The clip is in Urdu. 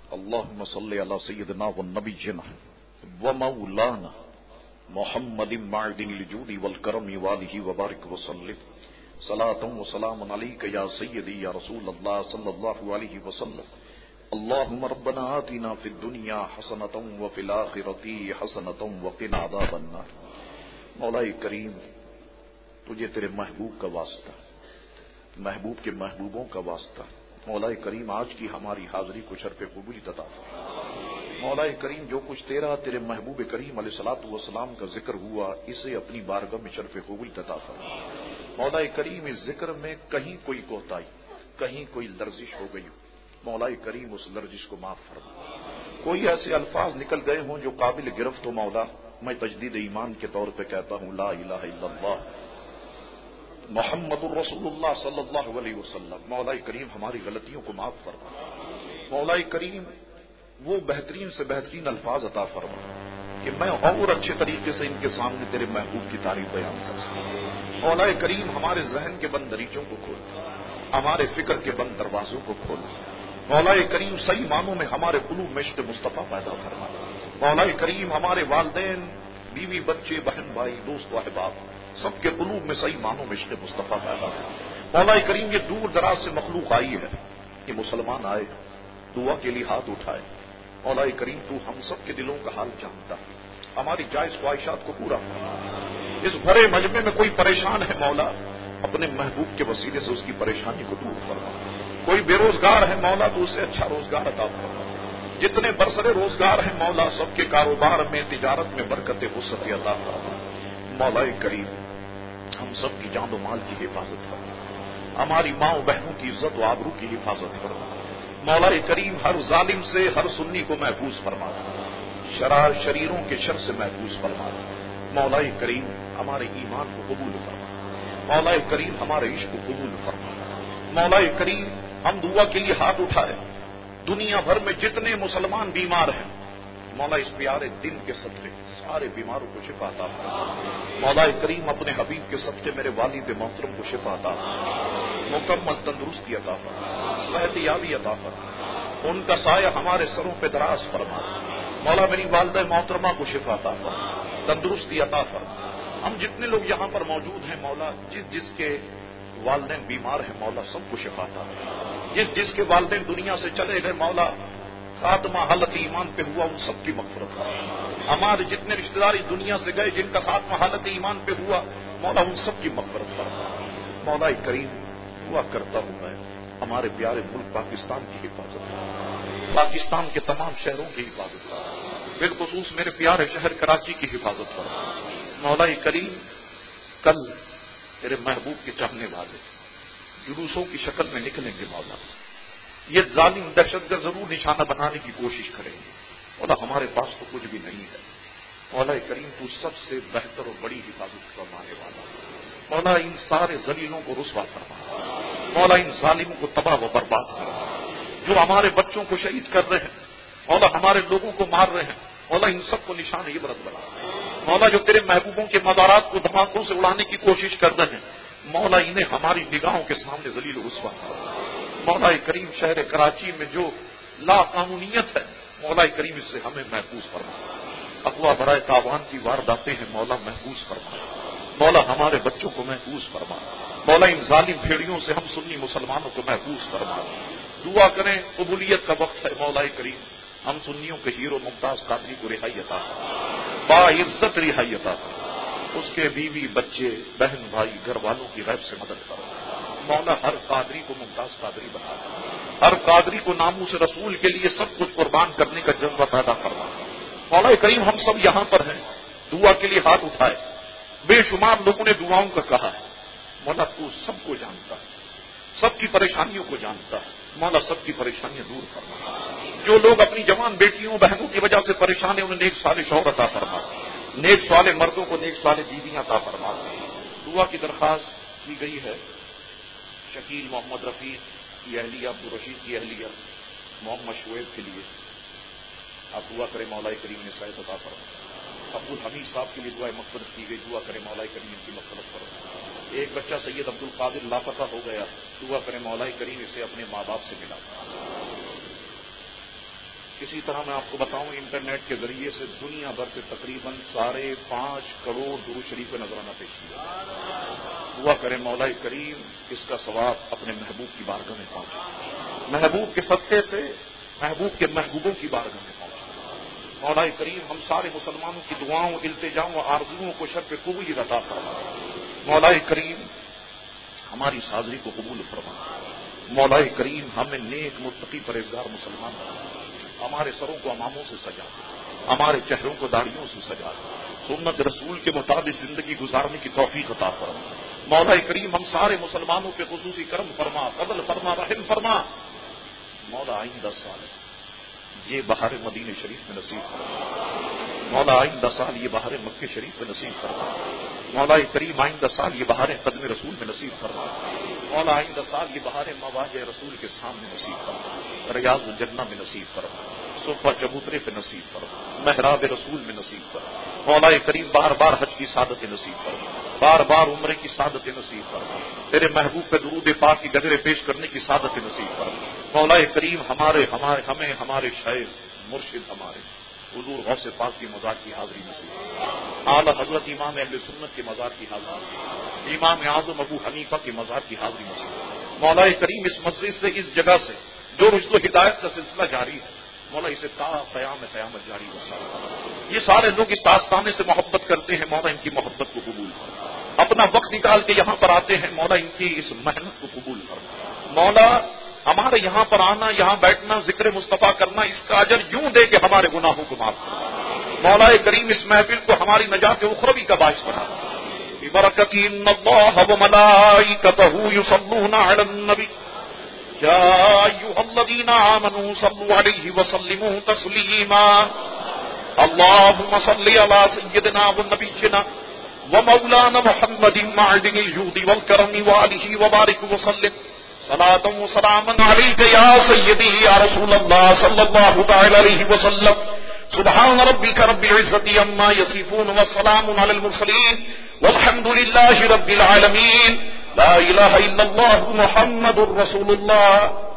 اللهم صل على سيدنا ونبينا ومولانا محمد معدن الجود والكرم وآله وبارك وسلم صلاة وسلام عليك يا سيدي يا رسول الله صلى الله عليه وسلم. اللهم ربنا آتنا في الدنيا حسنة وفي الآخرة حسنة وقنا عذاب النار. مولا کریم، تجھے تیرے محبوب کا واسطہ، محبوب کے محبوبوں کا واسطہ، مولا کریم آج کی ہماری حاضری کو شرف قبولیت عطا فرما. مولا کریم، جو کچھ تیرے محبوب کریم علیہ الصلوۃ والسلام کا ذکر ہوا، اسے اپنی بارگاہ میں شرف قبولیت عطا فرما. مولا کریم، اس ذکر میں کہیں کوئی کوتاہی، کہیں کوئی لرزش ہو گئی ہو، مولا کریم اس لرزش کو معاف فرما. کوئی ایسے الفاظ نکل گئے ہوں جو قابل گرفت ہو، مولا میں تجدید ایمان کے طور پہ کہتا ہوں لا الہ الا اللہ محمد الرسول اللہ صلی اللہ علیہ وسلم. مولا کریم ہماری غلطیوں کو معاف فرما. مولا کریم وہ بہترین سے بہترین الفاظ عطا فرما کہ میں اور اچھے طریقے سے ان کے سامنے تیرے محبوب کی تعریف بیان کر سکوں. مولا کریم ہمارے ذہن کے بند دریچوں کو کھول، ہمارے فکر کے بند دروازوں کو کھول. مولا کریم صحیح معنوں میں ہمارے قلوب میں عشق مصطفیٰ پیدا فرما. مولا کریم ہمارے والدین، بیوی، بچے، بہن بھائی، دوست و احباب سب کے قلوب میں صحیح معنوں میں عشق مصطفیٰ پیدا فرما. مولا کریم یہ دور دراز سے مخلوق آئی ہے، یہ مسلمان آئے، دعا کے لیے ہاتھ اٹھائے. مولا کریم تو ہم سب کے دلوں کا حال جانتا ہے، ہماری جائز خواہشات کو پورا فرما. اس بھرے مجمع میں کوئی پریشان ہے، مولا اپنے محبوب کے وسیلے سے اس کی پریشانی کو دور فرما. کوئی بے روزگار ہے، مولا تو اسے اچھا روزگار عطا فرما. جتنے برسرے روزگار ہیں، مولا سب کے کاروبار میں، تجارت میں برکت وسعت عطا فرما. مولا کریم ہم سب کی جان و مال کی حفاظت فرما، ہماری ماں و بہنوں کی عزت و آبرو کی حفاظت فرما. مولا کریم ہر ظالم سے، ہر سنی کو محفوظ فرما، شریروں کے شر سے محفوظ فرما. مولا کریم ہمارے ایمان کو قبول فرما. مولا کریم ہمارے عشق کو قبول فرما. مولا کریم ہم دعا کے لیے ہاتھ اٹھائے، دنیا بھر میں جتنے مسلمان بیمار ہیں، مولا اس پیارے دن کے صدقے سارے بیماروں کو شفا عطا فرما. مولا کریم اپنے حبیب کے صدقے میرے والد محترم کو شفا عطا فرما، مکمل تندرستی عطا فرما، صحت یابی عطا فرما. ان کا سایہ ہمارے سروں پہ دراز فرما. مولا میری والدہ محترمہ کو شفا عطا فرما، تندرستی عطا فرما. ہم جتنے لوگ یہاں پر موجود ہیں، مولا جس کے والدین بیمار ہیں، مولا سب کو شفا عطا فرما. جس کے والدین دنیا سے چلے گئے، مولا خاتمہ حالت ایمان پہ ہوا، ان سب کی مغفرت فرما. ہمارے جتنے رشتہ دار دنیا سے گئے، جن کا خاتمہ حالت ایمان پہ ہوا، مولا ان سب کی مغفرت فرما. مولا کریم دعا کرتا ہوں میں ہمارے پیارے ملک پاکستان کی حفاظت فرما، پاکستان کے تمام شہروں کی حفاظت فرما، بالخصوص میرے پیارے شہر کراچی کی حفاظت فرما. مولا کریم کل تیرے محبوب کے چاہنے والے جلوسوں کی شکل میں نکلیں گے، مولا یہ ظالم دہشت گرد ضرور نشانہ بنانے کی کوشش کریں گے. مولا ہمارے پاس تو کچھ بھی نہیں ہے. مولا کریم تو سب سے بہتر اور بڑی حفاظت فرمانے والا. مولا ان سارے ذلیلوں کو رسوا فرما. مولا ان ظالموں کو تباہ و برباد فرما. جو ہمارے بچوں کو شہید کر رہے ہیں، مولا ہمارے لوگوں کو مار رہے ہیں، مولا ان سب کو نشان عبرت بنا. مولا جو تیرے محبوبوں کے مزارات کو دھماکوں سے اڑانے کی کوشش کر رہے ہیں، مولا انہیں ہماری نگاہوں کے سامنے ذلیل و رسوا فرما. مولا کریم شہر کراچی میں جو لا قانونیت ہے، مولا کریم اس سے ہمیں محفوظ فرما. اغوا برائے تاوان کی وارداتیں ہیں، مولا محفوظ فرما. مولا ہمارے بچوں کو محفوظ فرما. مولا ان ظالم بھیڑیوں سے ہم سنی مسلمانوں کو محفوظ فرما. دعا کریں، قبولیت کا وقت ہے. مولا کریم ہم سنیوں کے ہیرو ممتاز قادری کو رہائی عطا فرما، باعزت رہائی عطا فرما. اس کے بیوی، بچے، بہن بھائی، گھر والوں کی غیب سے مدد فرما. مولا ہر قادری کو ممتاز قادری بنا، ہر قادری کو ناموس رسول کے لیے سب کچھ قربان کرنے کا جذبہ پیدا فرما. مولا کریم ہم سب یہاں پر ہیں، دعا کے لیے ہاتھ اٹھائے. بے شمار لوگوں نے دعاؤں کا کہا ہے. مولا تو سب کو جانتا ہے، سب کی پریشانیوں کو جانتا ہے. مولا سب کی پریشانیاں دور فرما. جو لوگ اپنی جوان بیٹیوں بہنوں کی وجہ سے پریشان ہیں، انہیں نیک صالح شوہر عطا فرما، نیک صالح مردوں کو نیک صالح بیویاں عطا فرما. دعا کی درخواست کی گئی ہے شکیل محمد رفیق کی اہلیہ، عبدالرشید کی اہلیہ، محمد شعیب کے لیے آپ دعا کریں مولا کریم نے صحت عطا فرما. عبدالحمید صاحب کے لیے دعائیں مغفرت کی گئی، دعا کریں مولا کریم ان کی مغفرت فرما. ایک بچہ سید عبد القادر لاپتہ ہو گیا، دعا کریں مولا کریم اسے اپنے ماں باپ سے ملا. اسی طرح میں آپ کو بتاؤں انٹرنیٹ کے ذریعے سے دنیا بھر سے تقریباً 5.5 کروڑ درود شریف نذرانہ پیش کیا. دعا کریں مولا کریم اس کا ثواب اپنے محبوب کی بارگاہ میں پہنچے, محبوب کے صدقے سے محبوب کے محبوبوں کی بارگاہ میں پہنچے. مولا کریم ہم سارے مسلمانوں کی دعاؤں, التجاؤں و آرزوؤں کو شرف قبولی عطا فرما. مولا کریم ہماری اس حاضری کو قبول فرما. مولا کریم ہمیں نیک متقی پرہیزگار مسلمان بنا. ہمارے سروں کو اماموں سے سجا دے, ہمارے چہروں کو داڑھیوں سے سجا دے, سنت رسول کے مطابق زندگی گزارنے کی توفیق عطا فرما. مولا کریم ہم سارے مسلمانوں پہ خصوصی کرم فرما, فضل فرما, رحم فرما. مولا آئندہ سال یہ بہار مدینہ شریف میں نصیب فرما. مولا آئندہ سال یہ بہار مکہ شریف میں نصیب فرما. مولا کریم آئندہ سال یہ بہار قدم رسول میں نصیب فرما. مولا آئندہ سال یہ بہار مواجہ رسول کے سامنے نصیب فرما. ریاض الجنہ میں نصیب فرما, صفہ چبوترے پہ نصیب فرما, محراب رسول میں نصیب فرما. مولا کریم بار بار حج کی سعادت نصیب فرما, بار بار عمرے کی سعادت نصیب فرما, تیرے محبوب پہ درود پاک کی گجرے پیش کرنے کی سعادت نصیب فرما. مولا کریم ہمیں ہمارے شیخ مرشد ہمارے حضور غوث پاک کی مزار کی حاضری نصیب, اعلی حضرت امام اہل سنت کی مزار کی حاضری نصیب, امام اعظم ابو حنیفہ کی مزار کی حاضری نصیب. مولا کریم اس مسجد سے, اس جگہ سے جو رشد و ہدایت کا سلسلہ جاری ہے, مولا اسے تا قیامت جاری ہو سکتا. یہ سارے لوگ اس آستانے سے محبت کرتے ہیں, مولا ان کی محبت کو قبول کر. اپنا وقت نکال کے یہاں پر آتے ہیں, مولا ان کی اس محنت کو قبول کر. مولا ہمارے یہاں پر آنا, یہاں بیٹھنا, ذکر مصطفیٰ کرنا, اس کا اجر یوں دے کہ ہمارے گناہوں کو معاف کر. مولا کریم اس محفل کو ہماری نجات اخروی کا باعث بنا. ببرکت ان اللہ وملائکتہ یصلون علی النبی یا ایھا الذین آمنوا صلوا علیہ وسلموا تسلیما. اللهم صل علی سیدنا ونبینا ومولانا محمد معدن الجود والکرم وآلہ وبارک وسلم صلاۃ و سلاما علیک یا سیدی یا رسول اللہ صلی اللہ تعالی علیہ وسلم. سبحان ربک رب العزۃ عما یصفون والسلام علی المرسلین والحمد للہ رب العالمین. لا الہ الا اللہ محمد رسول اللہ.